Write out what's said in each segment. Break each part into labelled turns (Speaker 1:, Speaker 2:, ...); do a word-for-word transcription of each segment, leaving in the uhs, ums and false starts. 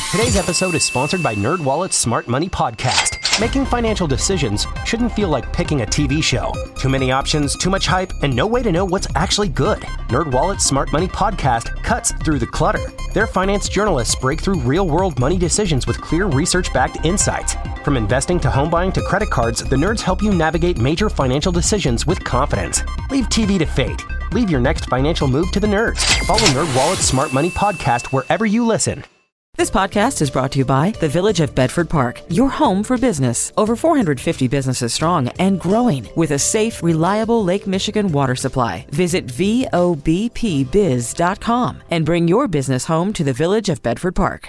Speaker 1: Today's episode is sponsored by NerdWallet's Smart Money Podcast. Making financial decisions shouldn't feel like picking a T V show. Too many options, too much hype, and no way to know what's actually good. NerdWallet's Smart Money Podcast cuts through the clutter. Their finance journalists break through real-world money decisions with clear research-backed insights. From investing to home buying to credit cards, the nerds help you navigate major financial decisions with confidence. Leave T V to fate. Leave your next financial move to the nerds. Follow NerdWallet's Smart Money Podcast wherever you listen.
Speaker 2: This podcast is brought to you by the Village of Bedford Park, your home for business. Over four hundred fifty businesses strong and growing with a safe, reliable Lake Michigan water supply. Visit V O B P biz dot com and bring your business home to the Village of Bedford Park.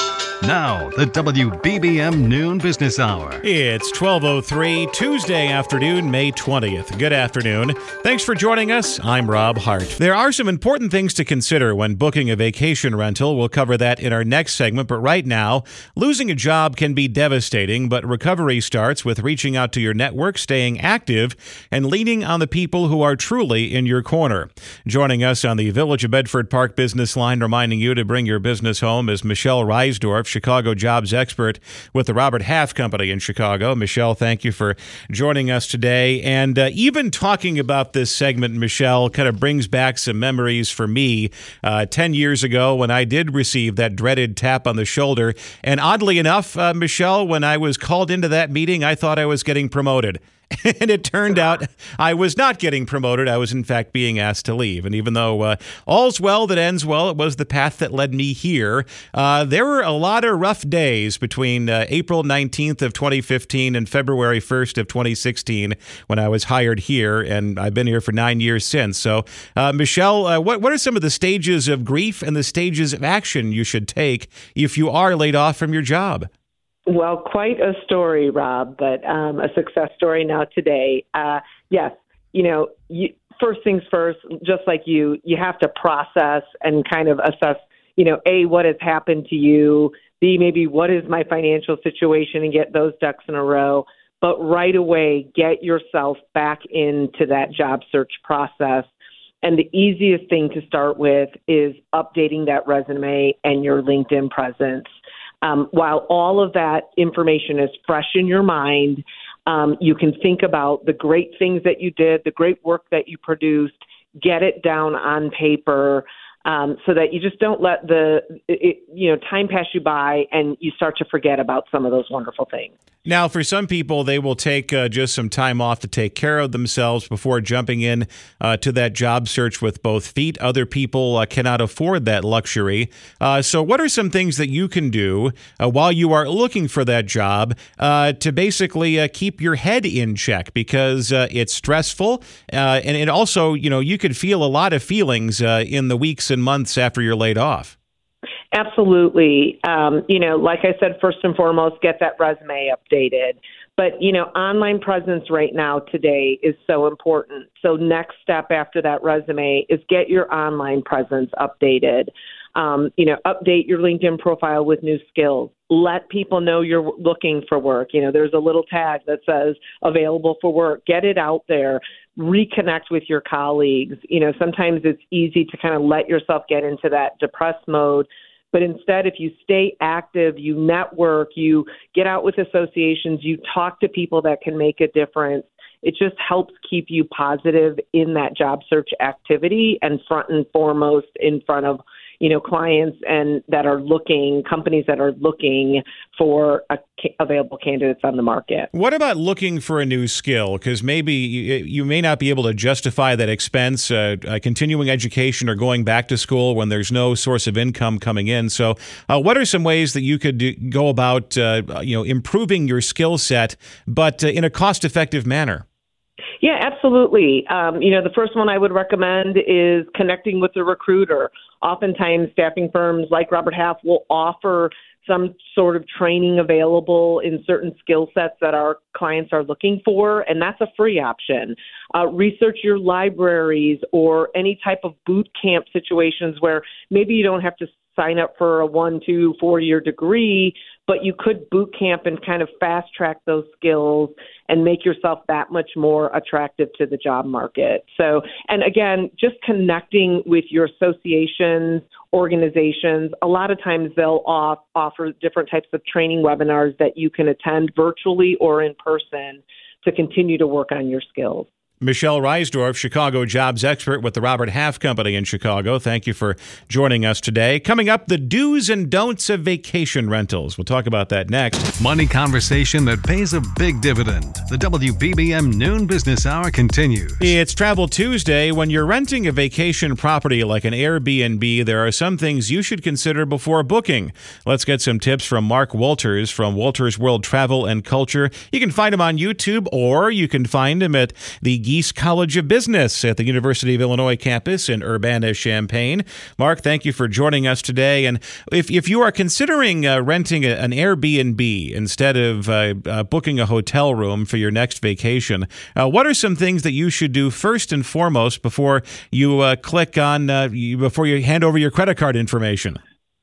Speaker 3: Now, the W B B M Noon Business Hour.
Speaker 4: It's twelve oh three, Tuesday afternoon, May twentieth. Good afternoon. Thanks for joining us. I'm Rob Hart. There are some important things to consider when booking a vacation rental. We'll cover that in our next segment. But right now, losing a job can be devastating, but recovery starts with reaching out to your network, staying active, and leaning on the people who are truly in your corner. Joining us on the Village of Bedford Park business line, reminding you to bring your business home, is Michelle Reisdorf, Chicago jobs expert with the Robert Half Company in Chicago. Michelle, thank you for joining us today. And uh, even talking about this segment, Michelle, kind of brings back some memories for me uh, ten years ago when I did receive that dreaded tap on the shoulder. And oddly enough, uh, Michelle, when I was called into that meeting, I thought I was getting promoted. And it turned out I was not getting promoted. I was, in fact, being asked to leave. And even though uh, all's well that ends well, it was the path that led me here. Uh, there were a lot of rough days between uh, April nineteenth of twenty fifteen and February first of twenty sixteen when I was hired here. And I've been here for nine years since. So, uh, Michelle, uh, what, what are some of the stages of grief and the stages of action you should take if you are laid off from your job?
Speaker 5: Well, quite a story, Rob, but um, a success story now today. Uh, yes, you know, you, first things first, just like you, you have to process and kind of assess, you know, A, what has happened to you, B, maybe what is my financial situation and get those ducks in a row. But right away, get yourself back into that job search process. And the easiest thing to start with is updating that resume and your LinkedIn presence. Um, while all of that information is fresh in your mind, um, you can think about the great things that you did, the great work that you produced, get it down on paper um, so that you just don't let the it, you know time pass you by and you start to forget about some of those wonderful things.
Speaker 4: Now, for some people, they will take uh, just some time off to take care of themselves before jumping in uh, to that job search with both feet. Other people uh, cannot afford that luxury. Uh, so what are some things that you can do uh, while you are looking for that job uh, to basically uh, keep your head in check? Because uh, it's stressful. Uh, and it also, you know, you could feel a lot of feelings uh, in the weeks and months after you're laid off.
Speaker 5: Absolutely. Um, you know, like I said, first and foremost, get that resume updated. But, you know, online presence right now today is so important. So next step after that resume is get your online presence updated. Um, you know, update your LinkedIn profile with new skills. Let people know you're looking for work. You know, there's a little tag that says available for work. Get it out there. Reconnect with your colleagues. You know, sometimes it's easy to kind of let yourself get into that depressed mode. But instead, if you stay active, you network, you get out with associations, you talk to people that can make a difference, it just helps keep you positive in that job search activity and front and foremost in front of, you know, clients and that are looking, companies that are looking for a, available candidates on the market.
Speaker 4: What about looking for a new skill? Because maybe you, you may not be able to justify that expense, uh, uh, continuing education or going back to school when there's no source of income coming in. So uh, what are some ways that you could do, go about, uh, you know, improving your skill set, but uh, in a cost-effective manner?
Speaker 5: Yeah, absolutely. Um, you know, the first one I would recommend is connecting with a recruiter. Oftentimes, staffing firms like Robert Half will offer some sort of training available in certain skill sets that our clients are looking for, and that's a free option. Uh, research your libraries or any type of boot camp situations where maybe you don't have to sign up for a one, two, four-year degree, but you could boot camp and kind of fast-track those skills and make yourself that much more attractive to the job market. So, and again, just connecting with your associations, organizations, a lot of times they'll off, offer different types of training webinars that you can attend virtually or in person to continue to work on your skills.
Speaker 4: Michelle Reisdorf, Chicago jobs expert with the Robert Half Company in Chicago. Thank you for joining us today. Coming up, the do's and don'ts of vacation rentals. We'll talk about that next.
Speaker 3: Money conversation that pays a big dividend. The W B B M Noon Business Hour continues.
Speaker 4: It's Travel Tuesday. When you're renting a vacation property like an Airbnb, there are some things you should consider before booking. Let's get some tips from Mark Walters from Walters World Travel and Culture. You can find him on YouTube, or you can find him at the Geese College of Business at the University of Illinois campus in Urbana-Champaign. Mark, thank you for joining us today. And if, if you are considering uh, renting a, an Airbnb instead of uh, uh, booking a hotel room for your next vacation, uh, what are some things that you should do first and foremost before you uh, click on, uh, you, before you hand over your credit card information?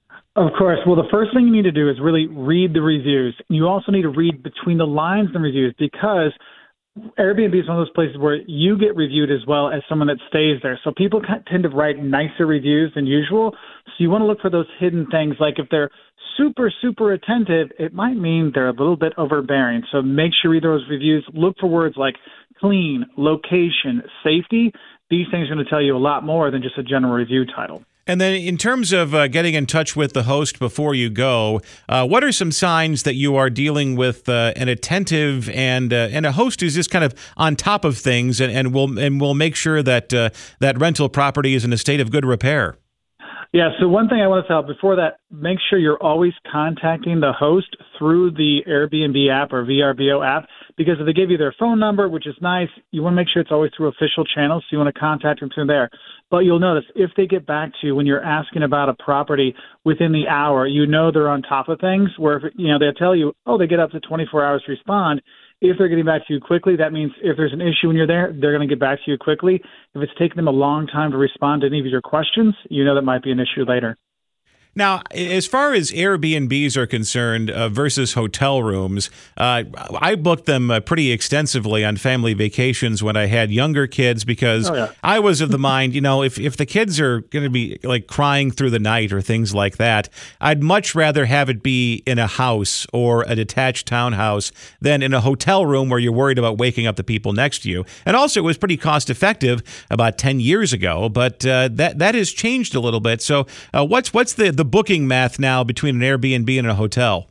Speaker 6: Of course. Well, the first thing you need to do is really read the reviews. You also need to read between the lines in the reviews, because Airbnb is one of those places where you get reviewed as well as someone that stays there. So people tend to write nicer reviews than usual. So you want to look for those hidden things. Like if they're super, super attentive, it might mean they're a little bit overbearing. So make sure you read those reviews. Look for words like clean, location, safety. These things are going to tell you a lot more than just a general review title.
Speaker 4: And then in terms of uh, getting in touch with the host before you go, uh, what are some signs that you are dealing with uh, an attentive and uh, and a host who's just kind of on top of things and, and will and will make sure that uh, that rental property is in a state of good repair?
Speaker 6: Yeah, so one thing I want to tell before that, make sure you're always contacting the host through the Airbnb app or V R B O app, because if they give you their phone number, which is nice, you want to make sure it's always through official channels, so you want to contact them through there. But you'll notice if they get back to you when you're asking about a property within the hour, you know they're on top of things, where if, you know, they'll tell you, oh, they get up to twenty-four hours to respond. If they're getting back to you quickly, that means if there's an issue when you're there, they're going to get back to you quickly. If it's taking them a long time to respond to any of your questions, you know that might be an issue later.
Speaker 4: Now, as far as Airbnbs are concerned uh, versus hotel rooms, uh, I booked them uh, pretty extensively on family vacations when I had younger kids, because oh, yeah. I was of the mind, you know, if, if the kids are going to be like crying through the night or things like that, I'd much rather have it be in a house or a detached townhouse than in a hotel room where you're worried about waking up the people next to you. And also, it was pretty cost effective about ten years ago, but uh, that that has changed a little bit. So uh, what's what's the, the booking math now between an Airbnb and a hotel?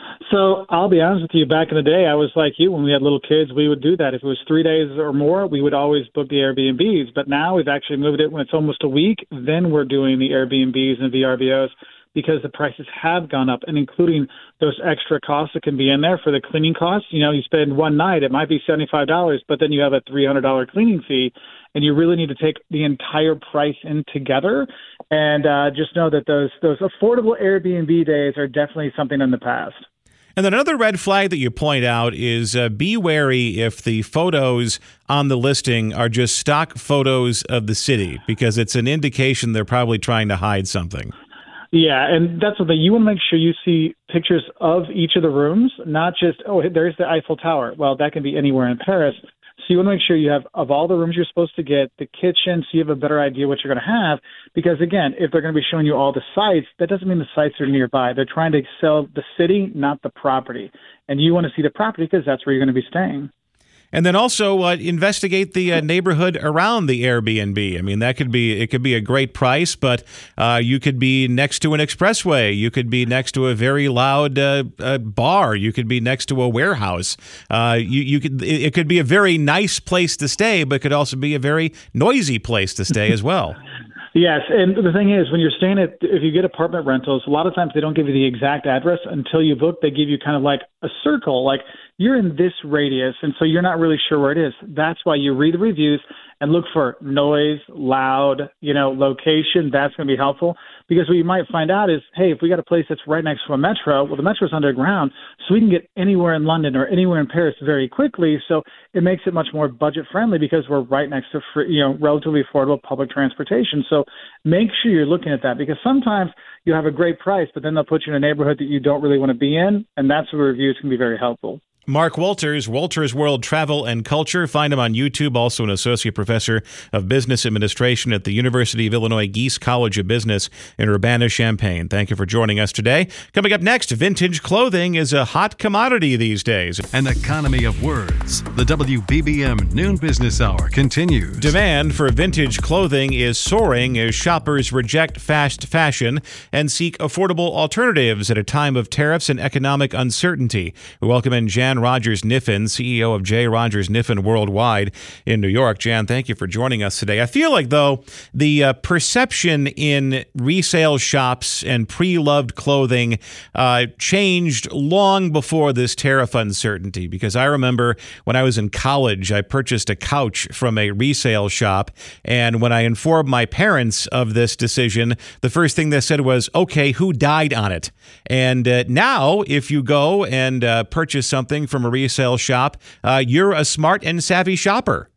Speaker 6: So I'll be honest with you, back in the day, I was like you. When we had little kids, we would do that. If it was three days or more, we would always book the Airbnbs. But now we've actually moved it when it's almost a week. Then we're doing the Airbnbs and V R B Os, because the prices have gone up, and including those extra costs that can be in there for the cleaning costs. You know, you spend one night, it might be seventy-five dollars, but then you have a three hundred dollars cleaning fee, and you really need to take the entire price in together. And uh, just know that those those affordable Airbnb days are definitely something in the past.
Speaker 4: And then another red flag that you point out is uh, be wary if the photos on the listing are just stock photos of the city, because it's an indication they're probably trying to hide something.
Speaker 6: Yeah, and that's what the, you want to make sure you see pictures of each of the rooms, not just, oh, there's the Eiffel Tower. Well, that can be anywhere in Paris. So you want to make sure you have, of all the rooms you're supposed to get, the kitchen, so you have a better idea what you're going to have. Because, again, if they're going to be showing you all the sites, that doesn't mean the sites are nearby. They're trying to sell the city, not the property. And you want to see the property because that's where you're going to be staying.
Speaker 4: And then also uh, investigate the uh, neighborhood around the Airbnb. I mean, that could be it could be a great price, but uh, you could be next to an expressway. You could be next to a very loud uh, uh, bar. You could be next to a warehouse. Uh, you you could it, it could be a very nice place to stay, but it could also be a very noisy place to stay as well.
Speaker 6: Yes, and the thing is, when you're staying at, if you get apartment rentals, a lot of times they don't give you the exact address until you book. They give you kind of like a circle, like you're in this radius, and so you're not really sure where it is. That's why you read the reviews and look for noise, loud, you know, location. That's going to be helpful, because what you might find out is, hey, if we got a place that's right next to a metro, well, the metro's underground, so we can get anywhere in London or anywhere in Paris very quickly. So it makes it much more budget friendly because we're right next to free, you know, relatively affordable public transportation. So make sure you're looking at that, because sometimes you have a great price, but then they'll put you in a neighborhood that you don't really want to be in, and that's where reviews can be very helpful.
Speaker 4: Mark Wolters, Wolters World Travel and Culture. Find him on YouTube, also an associate professor of business administration at the University of Illinois Geese College of Business in Urbana-Champaign. Thank you for joining us today. Coming up next, vintage clothing is a hot commodity these days.
Speaker 3: An economy of words. The W B B M Noon Business Hour continues.
Speaker 4: Demand for vintage clothing is soaring as shoppers reject fast fashion and seek affordable alternatives at a time of tariffs and economic uncertainty. We welcome in Jan Rogers Niffen, C E O of J. Rogers Niffen Worldwide in New York. Jan, thank you for joining us today. I feel like, though, the uh, perception in resale shops and pre-loved clothing uh, changed long before this tariff uncertainty, because I remember when I was in college, I purchased a couch from a resale shop, and when I informed my parents of this decision, the first thing they said was, okay, who died on it? And uh, now, if you go and uh, purchase something from a resale shop, uh, you're a smart and savvy shopper.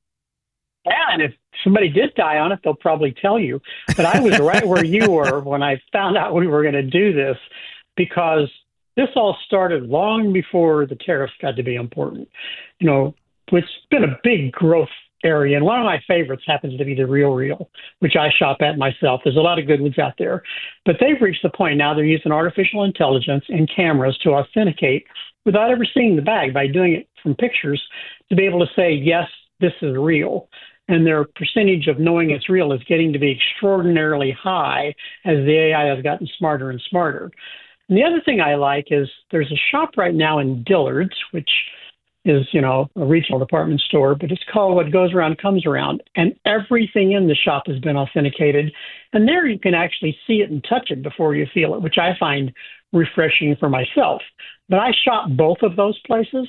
Speaker 7: Yeah, and if somebody did die on it, they'll probably tell you. But I was right where you were when I found out we were going to do this, because this all started long before the tariffs got to be important. You know, it's been a big growth area, and one of my favorites happens to be the Real Real, which I shop at myself. There's a lot of good ones out there, but they've reached the point now they're using artificial intelligence and cameras to authenticate without ever seeing the bag, by doing it from pictures, to be able to say, yes, this is real. And their percentage of knowing it's real is getting to be extraordinarily high as the A I has gotten smarter and smarter. And the other thing I like is there's a shop right now in Dillard's, which is, you know, a regional department store, but it's called What Goes Around Comes Around. And everything in the shop has been authenticated. And there you can actually see it and touch it before you feel it, which I find refreshing for myself. But I shop both of those places,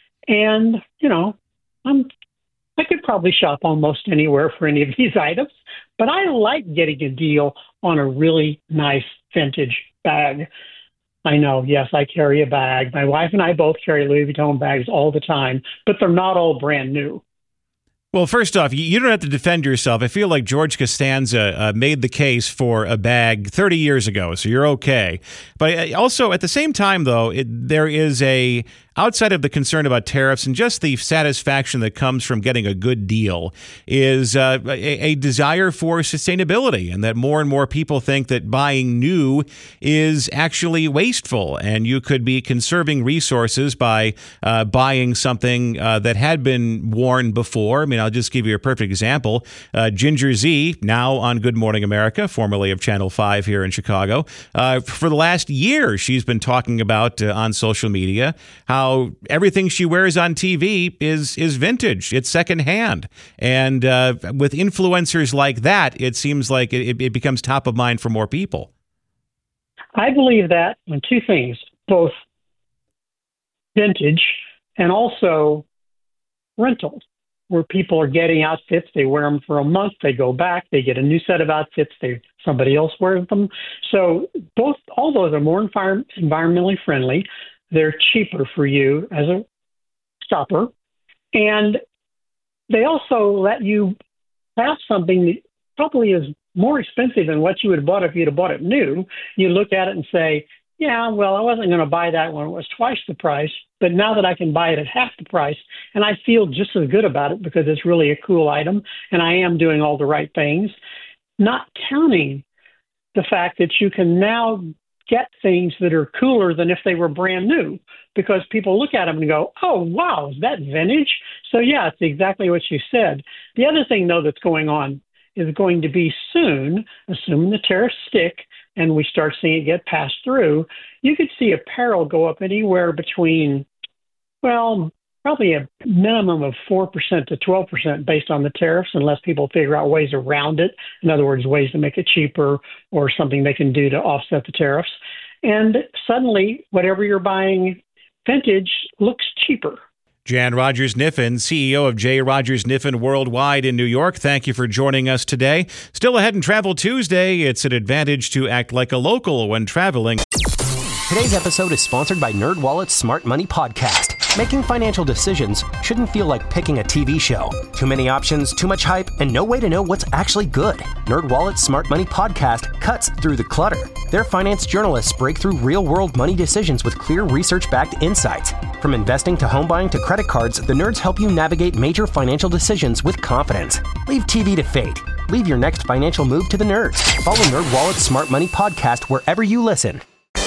Speaker 7: and, you know, I'm, I could probably shop almost anywhere for any of these items, but I like getting a deal on a really nice vintage bag. I know, yes, I carry a bag. My wife and I both carry Louis Vuitton bags all the time, but they're not all brand new.
Speaker 4: Well, first off, you don't have to defend yourself. I feel like George Costanza uh, made the case for a bag thirty years ago, so you're okay. But also, at the same time, though, it, there is a, outside of the concern about tariffs and just the satisfaction that comes from getting a good deal, is uh, a, a desire for sustainability, and that more and more people think that buying new is actually wasteful, and you could be conserving resources by uh, buying something uh, that had been worn before. I mean, I'll just give you a perfect example. Uh, Ginger Z, now on Good Morning America, formerly of Channel five here in Chicago, uh, for the last year, she's been talking about uh, on social media how everything she wears on T V is is vintage. It's secondhand. And uh, with influencers like that, it seems like it, it becomes top of mind for more people.
Speaker 7: I believe that on two things, both vintage and also rental, where people are getting outfits, they wear them for a month, they go back, they get a new set of outfits, they somebody else wears them. So both, all those are more envir- environmentally friendly. They're cheaper for you as a shopper, and they also let you have something that probably is more expensive than what you would have bought if you'd have bought it new. You look at it and say, yeah, well, I wasn't going to buy that when it was twice the price, but now that I can buy it at half the price, and I feel just as good about it because it's really a cool item, and I am doing all the right things, not counting the fact that you can now get things that are cooler than if they were brand new, because people look at them and go, oh, wow, is that vintage? So, yeah, it's exactly what you said. The other thing, though, that's going on is going to be soon, assuming the tariffs stick and we start seeing it get passed through, you could see apparel go up anywhere between, well, probably a minimum of four percent to twelve percent based on the tariffs, unless people figure out ways around it. In other words, ways to make it cheaper or something they can do to offset the tariffs. And suddenly, whatever you're buying vintage looks cheaper.
Speaker 4: Jan Rogers Kniffen, C E O of J. Rogers Kniffen Worldwide in New York. Thank you for joining us today. Still ahead in Travel Tuesday, it's an advantage to act like a local when traveling.
Speaker 1: Today's episode is sponsored by NerdWallet's Smart Money Podcast. Making financial decisions shouldn't feel like picking a T V show. Too many options, too much hype, and no way to know what's actually good. NerdWallet's Smart Money Podcast cuts through the clutter. Their finance journalists break through real-world money decisions with clear research-backed insights. From investing to home buying to credit cards, the nerds help you navigate major financial decisions with confidence. Leave T V to fate. Leave your next financial move to the nerds. Follow NerdWallet's Smart Money Podcast wherever you listen.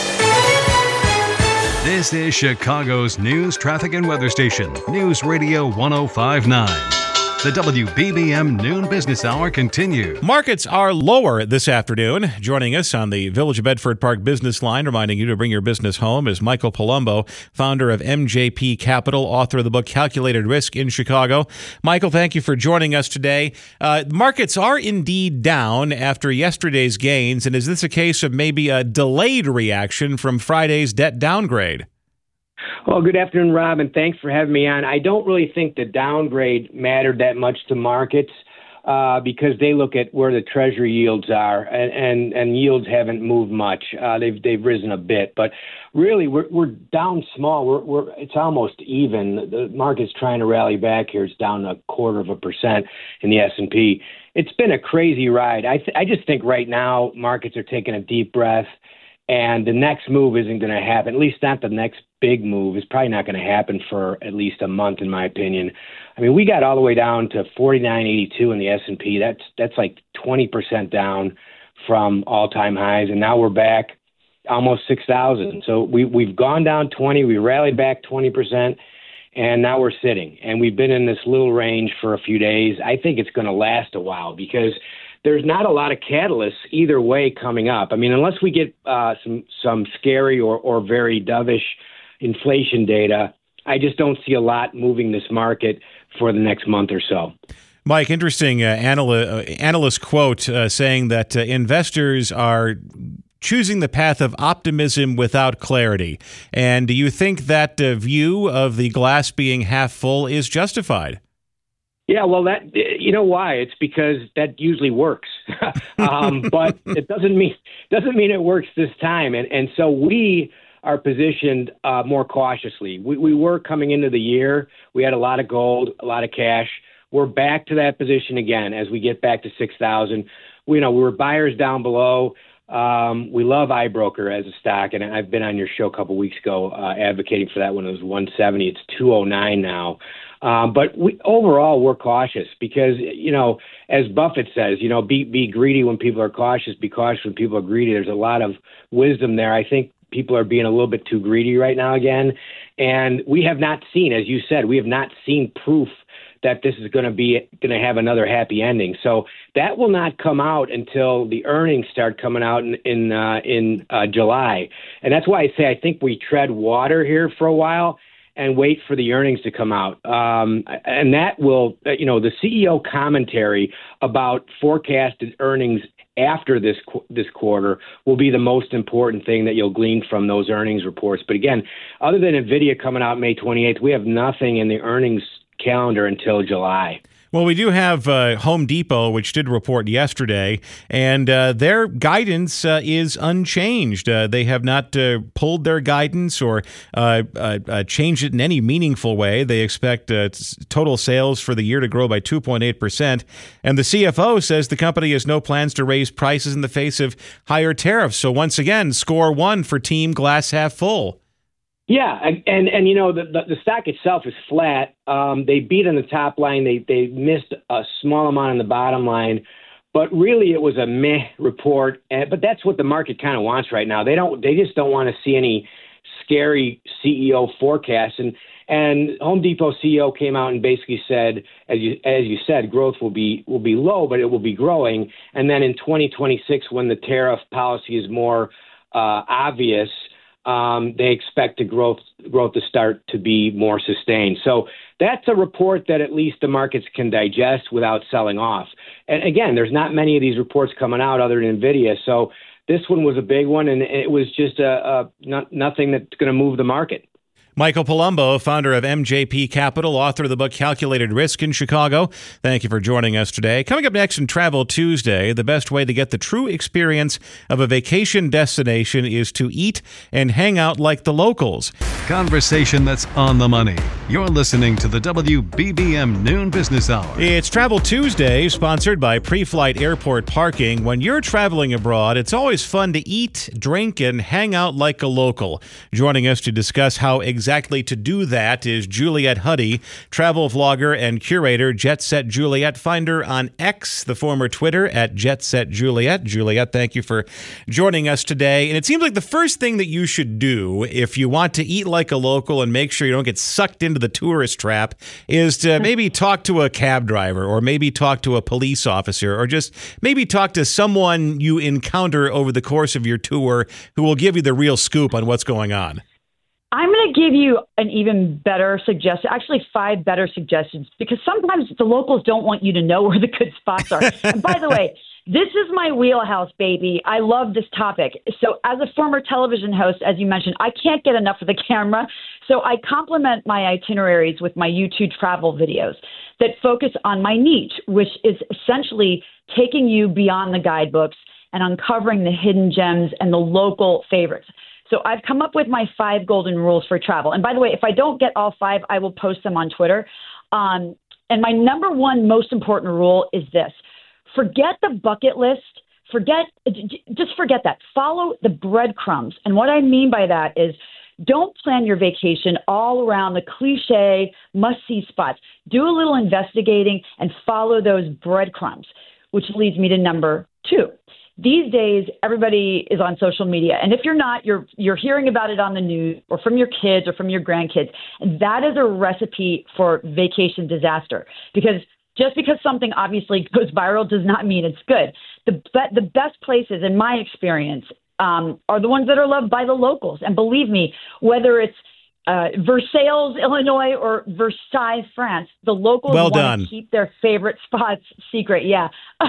Speaker 3: This is Chicago's news, traffic, and weather station, News Radio one oh five point nine. The W B B M Noon Business Hour continues.
Speaker 4: Markets are lower this afternoon. Joining us on the Village of Bedford Park business line, reminding you to bring your business home, is Michael Palumbo, founder of M J P Capital, author of the book Calculated Risk in Chicago. Michael, thank you for joining us today. Uh, markets are indeed down after yesterday's gains, and is this a case of maybe a delayed reaction from Friday's debt downgrade?
Speaker 8: Well, good afternoon, Rob, and thanks for having me on. I don't really think the downgrade mattered that much to markets uh, because they look at where the Treasury yields are, and, and, and yields haven't moved much. Uh, they've they've risen a bit, but really we're we're down small. We're we're it's almost even. The market's trying to rally back here. It's down a quarter of a percent in the S and P. It's been a crazy ride. I th- I just think right now markets are taking a deep breath. And the next move isn't going to happen, at least not the next big move. It's probably not going to happen for at least a month, in my opinion. I mean, we got all the way down to forty-nine eighty-two in the S and P. That's that's like twenty percent down from all-time highs, and now we're back almost six thousand. So we, we've gone down twenty, we rallied back twenty percent, and now we're sitting. And we've been in this little range for a few days. I think it's going to last a while because there's not a lot of catalysts either way coming up. I mean, unless we get uh, some some scary or, or very dovish inflation data, I just don't see a lot moving this market for the next month or so.
Speaker 4: Mike, interesting uh, analy- uh, analyst quote uh, saying that uh, investors are choosing the path of optimism without clarity. And do you think that uh, view of the glass being half full is justified?
Speaker 8: Yeah, well, that you know why? It's because that usually works, um, but it doesn't mean doesn't mean it works this time. And and so we are positioned uh, more cautiously. We we were coming into the year. We had a lot of gold, a lot of cash. We're back to that position again as we get back to six thousand. We you know we were buyers down below. Um, we love iBroker as a stock, and I've been on your show a couple weeks ago uh, advocating for that when it was one seventy. It's two oh nine now. Um, but we, overall, we're cautious because, you know, as Buffett says, you know, be be greedy when people are cautious, be cautious when people are greedy. There's a lot of wisdom there. I think people are being a little bit too greedy right now again. And we have not seen, as you said, we have not seen proof that this is going to be going to have another happy ending. So that will not come out until the earnings start coming out in in, uh, in uh, July. And that's why I say I think we tread water here for a while and wait for the earnings to come out. Um, and that will, you know, the C E O commentary about forecasted earnings after this this quarter will be the most important thing that you'll glean from those earnings reports. But again, other than NVIDIA coming out May twenty-eighth, we have nothing in the earnings calendar until July.
Speaker 4: Well, we do have uh, Home Depot, which did report yesterday, and uh, their guidance uh, is unchanged. Uh, they have not uh, pulled their guidance or uh, uh, uh, changed it in any meaningful way. They expect uh, total sales for the year to grow by two point eight percent. And the C F O says the company has no plans to raise prices in the face of higher tariffs. So once again, score one for Team Glass Half Full.
Speaker 8: Yeah, and and you know the the, the stock itself is flat. Um, they beat on the top line. They they missed a small amount on the bottom line, but really it was a meh report. And, but that's what the market kind of wants right now. They don't. They just don't want to see any scary C E O forecasts. And and Home Depot C E O came out and basically said, as you as you said, growth will be will be low, but it will be growing. And then in twenty twenty-six, when the tariff policy is more uh, obvious, Um, they expect the growth growth to start to be more sustained. So that's a report that at least the markets can digest without selling off. And again, there's not many of these reports coming out other than NVIDIA. So this one was a big one, and it was just a, a not, nothing that's going to move the market.
Speaker 4: Michael Palumbo, founder of M J P Capital, author of the book Calculated Risk in Chicago. Thank you for joining us today. Coming up next in Travel Tuesday, the best way to get the true experience of a vacation destination is to eat and hang out like the locals.
Speaker 3: Conversation that's on the money. You're listening to the W B B M Noon Business Hour.
Speaker 4: It's Travel Tuesday, sponsored by Pre-Flight Airport Parking. When you're traveling abroad, it's always fun to eat, drink, and hang out like a local. Joining us to discuss how exactly Exactly to do that is Juliet Huddy, travel vlogger and curator, Jet Set Juliet. Find her on X, the former Twitter, at Jet Set Juliet. Juliet, thank you for joining us today. And it seems like the first thing that you should do if you want to eat like a local and make sure you don't get sucked into the tourist trap is to maybe talk to a cab driver or maybe talk to a police officer or just maybe talk to someone you encounter over the course of your tour who will give you the real scoop on what's going on.
Speaker 9: I'm going to give you an even better suggestion, actually five better suggestions, because sometimes the locals don't want you to know where the good spots are. And by the way, this is my wheelhouse, baby. I love this topic. So as a former television host, as you mentioned, I can't get enough of the camera. So I complement my itineraries with my YouTube travel videos that focus on my niche, which is essentially taking you beyond the guidebooks and uncovering the hidden gems and the local favorites. So I've come up with my five golden rules for travel. And by the way, if I don't get all five, I will post them on Twitter. Um, and my number one most important rule is this. Forget the bucket list. Forget, just forget that. Follow the breadcrumbs. And what I mean by that is don't plan your vacation all around the cliche must-see spots. Do a little investigating and follow those breadcrumbs, which leads me to number two. These days, everybody is on social media. And if you're not, you're you're hearing about it on the news or from your kids or from your grandkids. And that is a recipe for vacation disaster. Because just because something obviously goes viral does not mean it's good. The, the best places, in my experience, um, are the ones that are loved by the locals. And believe me, whether it's Uh, Versailles, Illinois, or Versailles, France, the locals
Speaker 4: well
Speaker 9: want to keep their favorite spots secret. Yeah.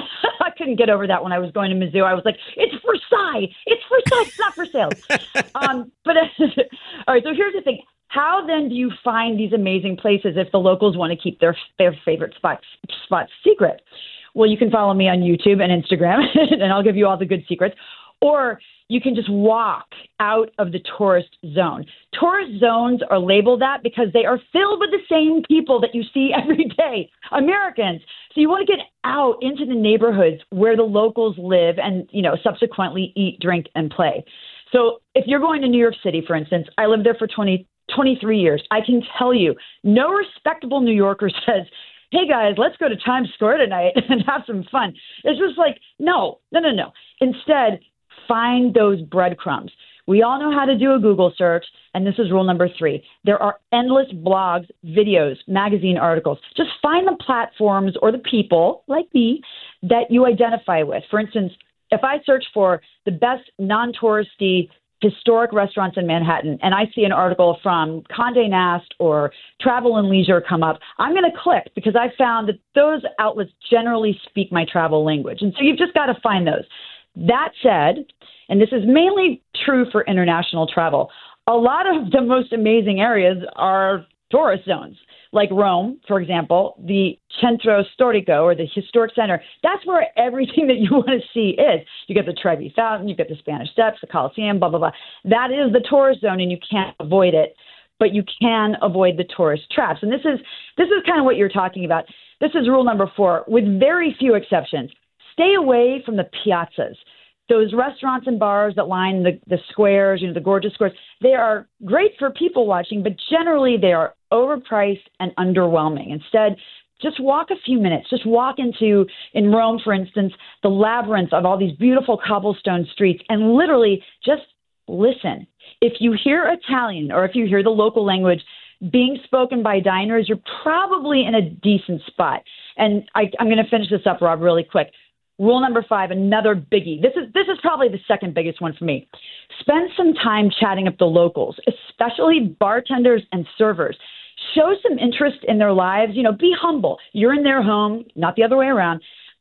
Speaker 9: I couldn't get over that when I was going to Mizzou. I was like, it's Versailles. It's Versailles. It's not Versailles. um, but all right, so here's the thing. How then do you find these amazing places if the locals want to keep their their favorite spots spots secret? Well, you can follow me on YouTube and Instagram, and I'll give you all the good secrets. Or you can just walk out of the tourist zone. Tourist zones are labeled that because they are filled with the same people that you see every day, Americans. So you want to get out into the neighborhoods where the locals live and, you know, subsequently eat, drink, and play. So if you're going to New York City, for instance, I lived there for twenty, twenty-three years. I can tell you, no respectable New Yorker says, hey, guys, let's go to Times Square tonight and have some fun. It's just like, no, no, no, no. Instead, find those breadcrumbs. We all know how to do a Google search, and this is rule number three. There are endless blogs, videos, magazine articles. Just find the platforms or the people, like me, that you identify with. For instance, if I search for the best non-touristy historic restaurants in Manhattan, and I see an article from Condé Nast or Travel and Leisure come up, I'm going to click because I found that those outlets generally speak my travel language. And so you've just got to find those. That said, and this is mainly true for international travel, a lot of the most amazing areas are tourist zones, like Rome, for example, the Centro Storico, or the Historic Center. That's where everything that you want to see is. You get the Trevi Fountain, you get the Spanish Steps, the Colosseum, blah, blah, blah. That is the tourist zone, and you can't avoid it, but you can avoid the tourist traps. And this is this is kind of what you're talking about. This is rule number four, with very few exceptions. Stay away from the piazzas. Those restaurants and bars that line the, the squares, you know, the gorgeous squares, they are great for people watching, but generally they are overpriced and underwhelming. Instead, just walk a few minutes. Just walk into, in Rome, for instance, the labyrinth of all these beautiful cobblestone streets and literally just listen. If you hear Italian or if you hear the local language being spoken by diners, you're probably in a decent spot. And I, I'm going to finish this up, Rob, really quick. Rule number five, another biggie. This is this is probably the second biggest one for me. Spend some time chatting up the locals, especially bartenders and servers. Show some interest in their lives. You know, be humble. You're in their home, not the other way around.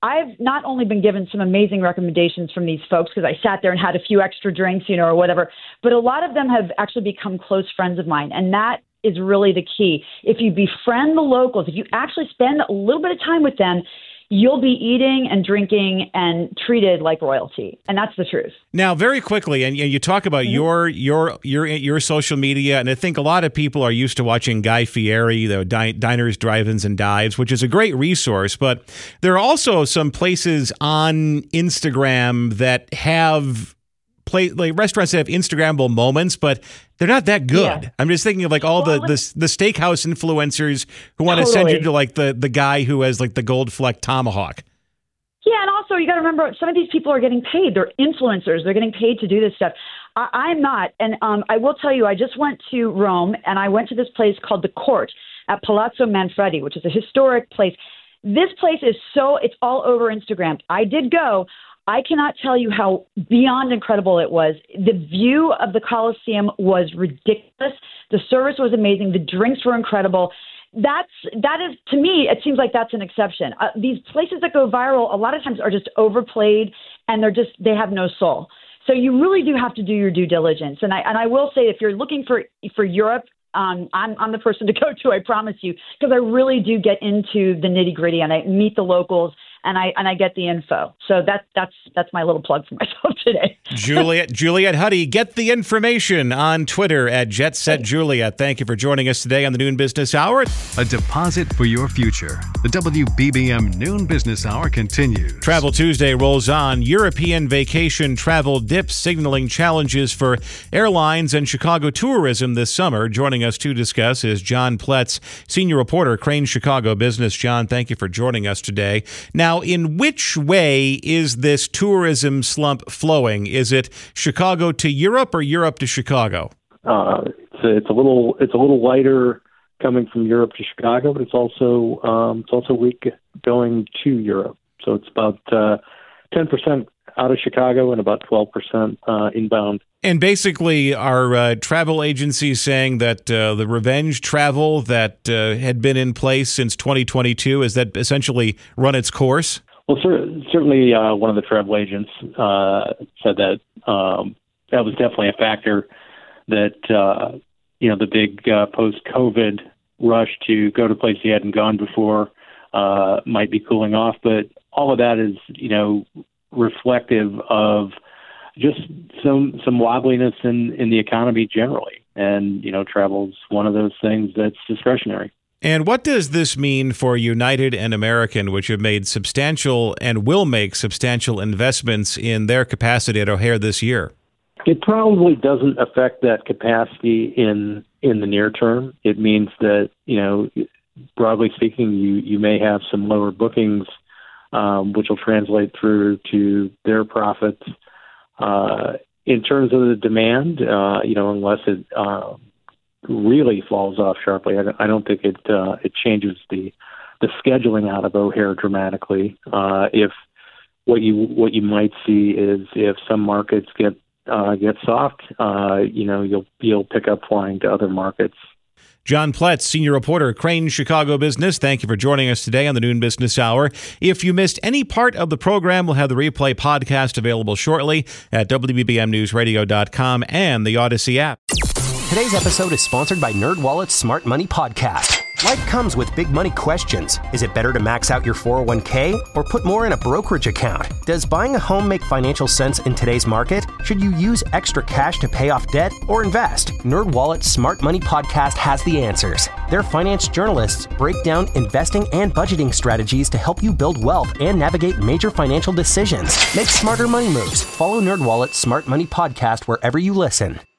Speaker 9: I've not only been given some amazing recommendations from these folks because I sat there and had a few extra drinks, you know, or whatever, but a lot of them have actually become close friends of mine. And that is really the key. If you befriend the locals, if you actually spend a little bit of time with them, you'll be eating and drinking and treated like royalty. And that's the truth.
Speaker 4: Now, very quickly, and you talk about mm-hmm. your your your your social media, and I think a lot of people are used to watching Guy Fieri, the di- Diners, Drive-Ins, and Dives, which is a great resource. But there are also some places on Instagram that have play like restaurants that have Instagrammable moments, but they're not that good. Yeah. I'm just thinking of like all well, the, the the steakhouse influencers who want totally. to send you to like the, the guy who has like the gold fleck tomahawk.
Speaker 9: Yeah, and also you got to remember some of these people are getting paid. They're influencers. They're getting paid to do this stuff. I, I'm not, and um, I will tell you, I just went to Rome and I went to this place called the Court at Palazzo Manfredi, which is a historic place. This place is so it's all over Instagram. I did go. I cannot tell you how beyond incredible it was. The view of the Colosseum was ridiculous. The service was amazing. The drinks were incredible. That's that is to me, it seems like that's an exception. Uh, these places that go viral a lot of times are just overplayed, and they're just they have no soul. So you really do have to do your due diligence. And I and I will say, if you're looking for for Europe, um, I'm I'm the person to go to. I promise you, because I really do get into the nitty gritty and I meet the locals. And I and I get the info. So that that's that's my little plug for myself today.
Speaker 4: Juliet Juliet Huddy, get the information on Twitter at Jet Set Juliet. Thank you for joining us today on the Noon Business Hour.
Speaker 3: A deposit for your future. The W B B M Noon Business Hour continues.
Speaker 4: Travel Tuesday rolls on. European vacation travel dips, signaling challenges for airlines and Chicago tourism this summer. Joining us to discuss is John Pletz, senior reporter, Crane Chicago Business. John, thank you for joining us today. Now, Now, in which way is this tourism slump flowing? Is it Chicago to Europe or Europe to Chicago?
Speaker 10: Uh, it's, a, it's a little it's a little lighter coming from Europe to Chicago, but it's also um, it's also weak going to Europe. So it's about uh, ten percent out of Chicago and about twelve percent uh, inbound.
Speaker 4: And basically, are uh, travel agencies saying that uh, the revenge travel that uh, had been in place since twenty twenty-two, has that essentially run its course?
Speaker 10: Well, cer- certainly uh, one of the travel agents uh, said that um, that was definitely a factor, that, uh, you know, the big uh, post-COVID rush to go to places you hadn't gone before uh, might be cooling off. But all of that is, you know, reflective of just some some wobbliness in, in the economy generally. And, you know, travel's one of those things that's discretionary.
Speaker 4: And what does this mean for United and American, which have made substantial and will make substantial investments in their capacity at O'Hare this year?
Speaker 10: It probably doesn't affect that capacity in in the near term. It means that, you know, broadly speaking, you, you may have some lower bookings, um, which will translate through to their profits. Uh, in terms of the demand, uh, you know, unless it uh, really falls off sharply, I don't, I don't think it uh, it changes the the scheduling out of O'Hare dramatically. Uh, if what you what you might see is if some markets get uh, get soft, uh, you know, you'll you'll pick up flying to other markets.
Speaker 4: John Pletz, senior reporter, Crane Chicago Business. Thank you for joining us today on the Noon Business Hour. If you missed any part of the program, we'll have the replay podcast available shortly at W B B M news radio dot com and the Odyssey app.
Speaker 1: Today's episode is sponsored by NerdWallet's Smart Money Podcast. Life comes with big money questions. Is it better to max out your four oh one k or put more in a brokerage account? Does buying a home make financial sense in today's market? Should you use extra cash to pay off debt or invest? NerdWallet's Smart Money Podcast has the answers. Their finance journalists break down investing and budgeting strategies to help you build wealth and navigate major financial decisions. Make smarter money moves. Follow NerdWallet's Smart Money Podcast wherever you listen.